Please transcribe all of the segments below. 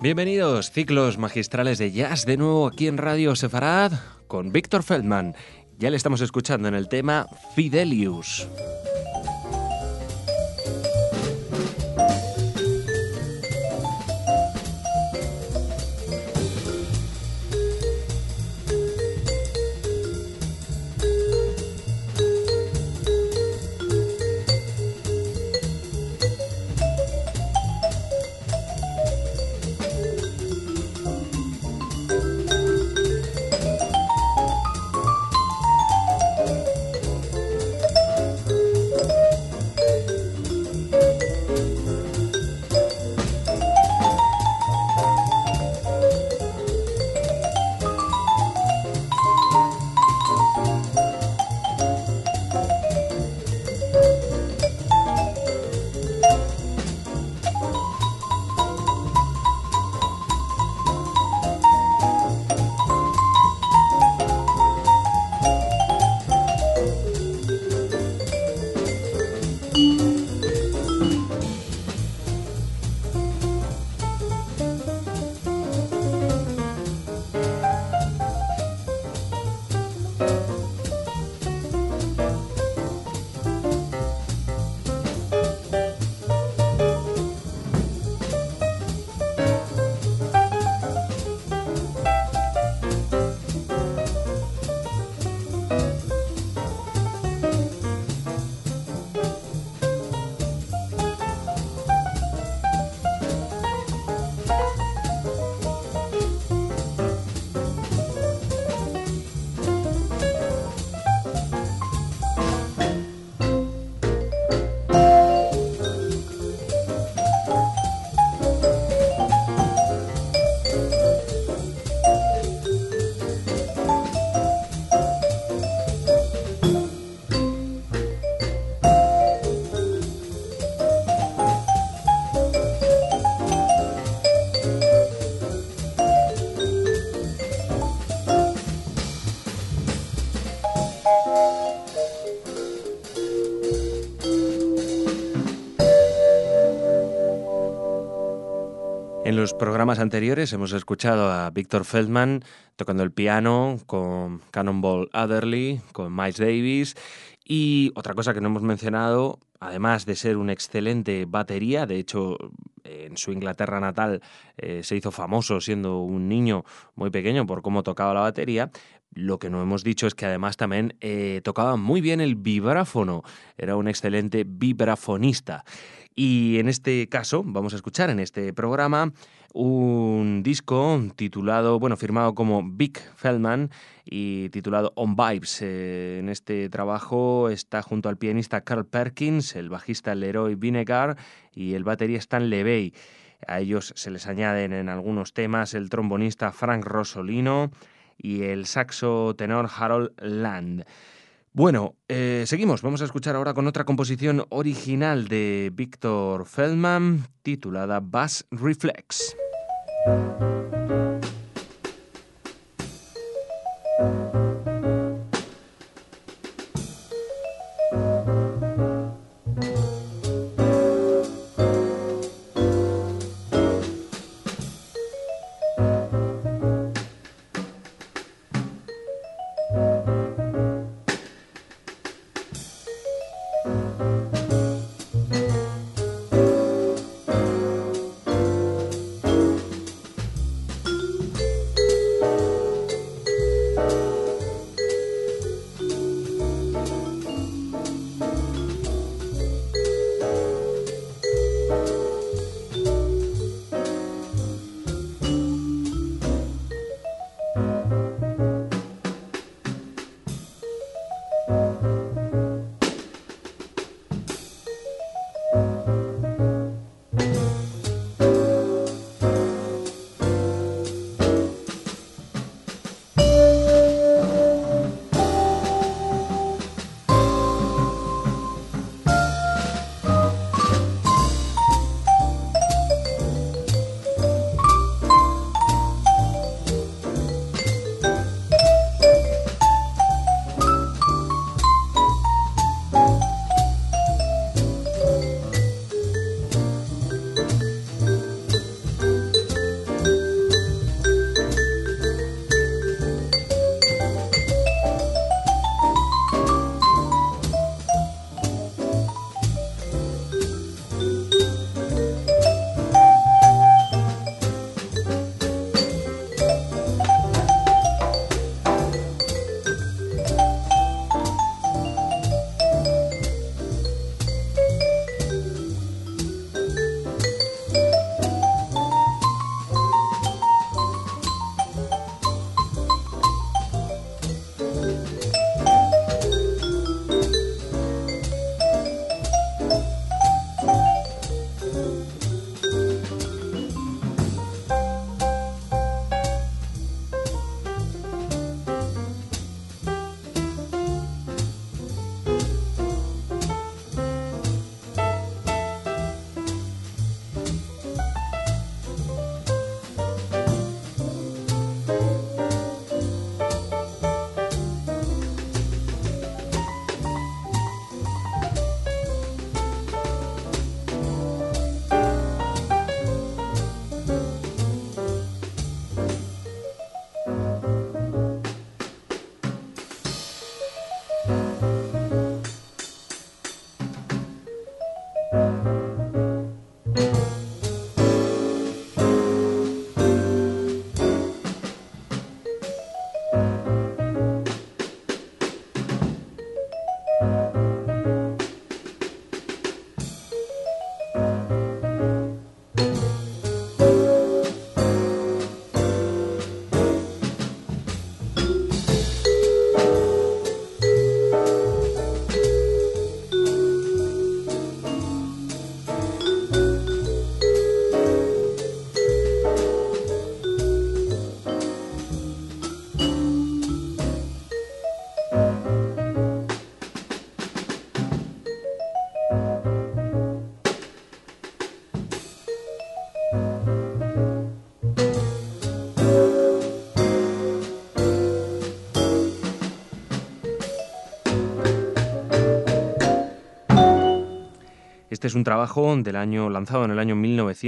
Bienvenidos, ciclos magistrales de jazz de nuevo aquí en Radio Sefarad con Víctor Feldman. Ya le estamos escuchando en el tema Fidelius. En los programas anteriores hemos escuchado a Víctor Feldman tocando el piano con Cannonball Adderley, con Miles Davis, y otra cosa que no hemos mencionado, además de ser un excelente batería, de hecho en su Inglaterra natal se hizo famoso siendo un niño muy pequeño por cómo tocaba la batería. Lo que no hemos dicho es que además también tocaba muy bien el vibráfono, era un excelente vibrafonista. Y en este caso vamos a escuchar en este programa un disco titulado, firmado como Vic Feldman y titulado On Vibes. En este trabajo está junto al pianista Carl Perkins, el bajista Leroy Vinegar y el batería Stan Levey. A ellos se les añaden en algunos temas el trombonista Frank Rosolino y el saxo tenor Harold Land. Seguimos. Vamos a escuchar ahora con otra composición original de Víctor Feldman titulada Bass Reflex. Este es un trabajo lanzado en el año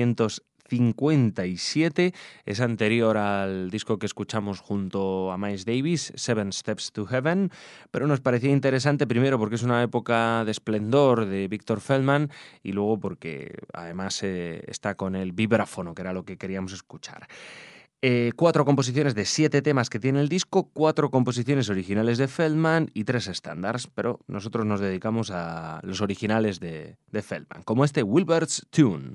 1957, es anterior al disco que escuchamos junto a Miles Davis, Seven Steps to Heaven, pero nos parecía interesante primero porque es una época de esplendor de Victor Feldman y luego porque además está con el vibráfono, que era lo que queríamos escuchar. 4 composiciones de 7 temas que tiene el disco, 4 composiciones originales de Feldman y 3 estándares, pero nosotros nos dedicamos a los originales de Feldman, como este Wilbert's Tune.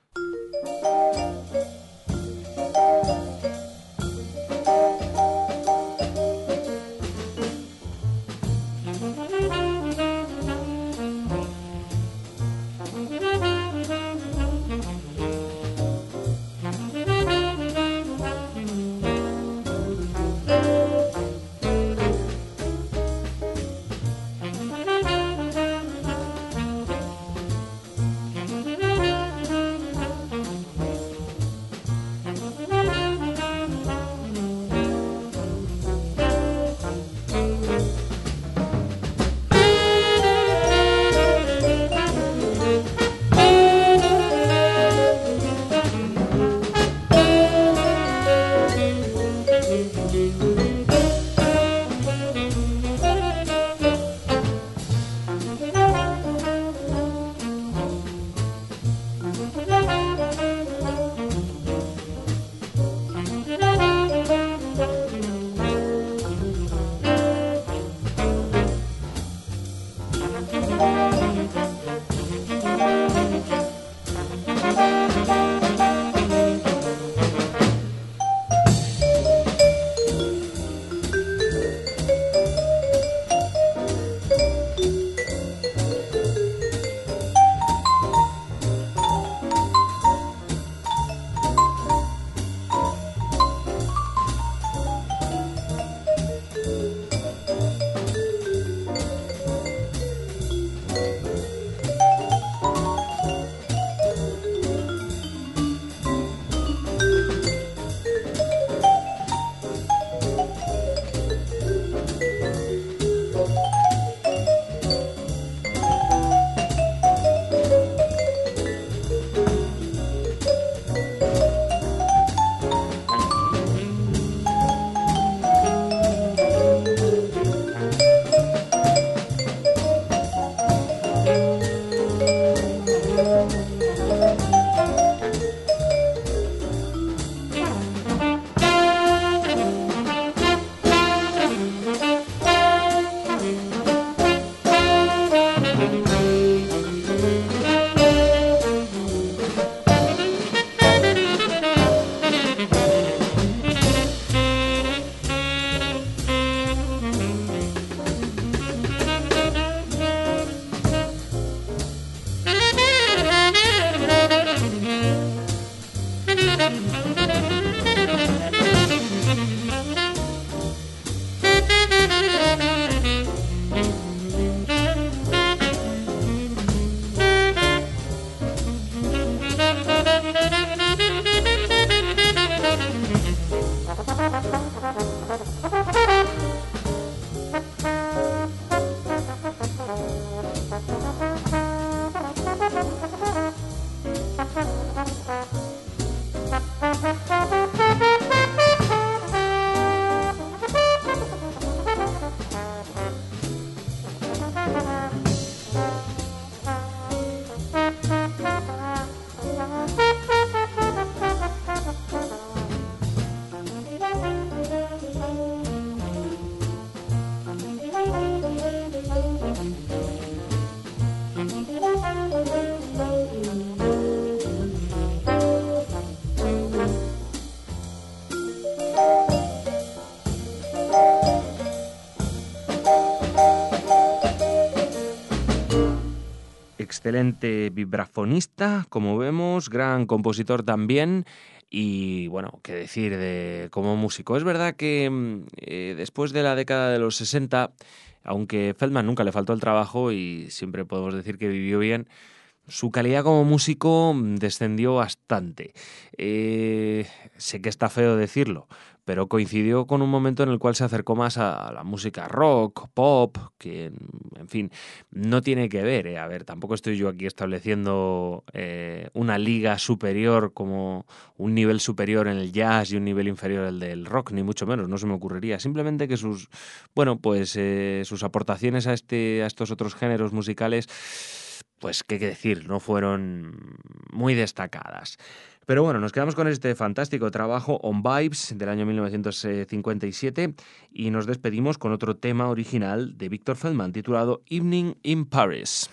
Excelente vibrafonista, como vemos, gran compositor también y, bueno, qué decir como músico. Es verdad que después de la década de los 60, aunque Feldman nunca le faltó el trabajo y siempre podemos decir que vivió bien, su calidad como músico descendió bastante. Sé que está feo decirlo, pero coincidió con un momento en el cual se acercó más a la música rock, pop, que, en fin, no tiene que ver. A ver, tampoco estoy yo aquí estableciendo una liga superior, como un nivel superior en el jazz y un nivel inferior en el del rock, ni mucho menos, no se me ocurriría. Simplemente que sus aportaciones a estos otros géneros musicales, pues qué decir, no fueron muy destacadas. Pero bueno, nos quedamos con este fantástico trabajo On Vibes del año 1957 y nos despedimos con otro tema original de Victor Feldman titulado Evening in Paris.